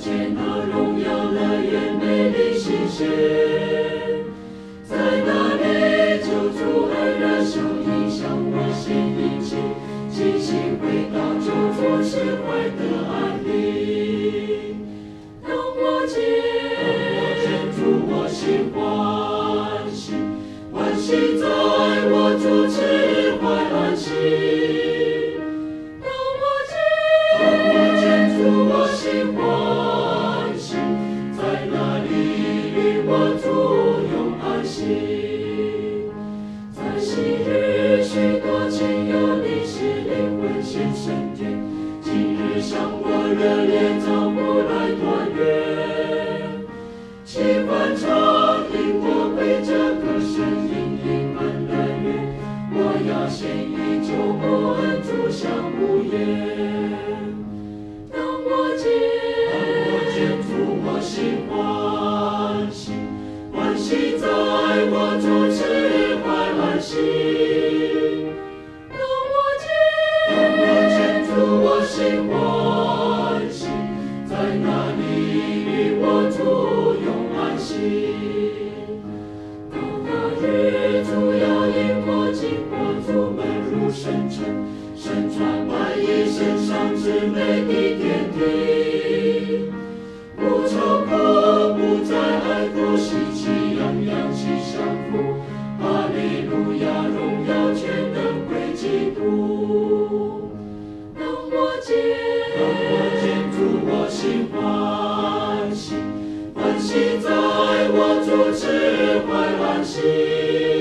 见那荣耀乐园美丽新鲜，在那里救主恩人手影响我心引起，清醒回到救主释怀的安宁。当我见主，我心欢喜，欢喜在我主释怀安息。我心欢喜，在那里与我主永安息。在昔日许多亲友离世灵魂献升天，今日向我热烈招呼来团圆。齐欢唱引我归这歌声隐隐满乐园，我要献以救母恩主相无言。我心欢喜，欢喜在我主释怀安息。当我见主，我心欢喜，在那里与我主永安息。到那日，主要引我经过主门入圣城，身穿白衣，身上至美的天地。不愁苦，不再哀哭，喜气洋洋齐相扶。哈利路亚，荣耀全能归基督。当我见主，我心欢喜，欢喜在我主释怀安息。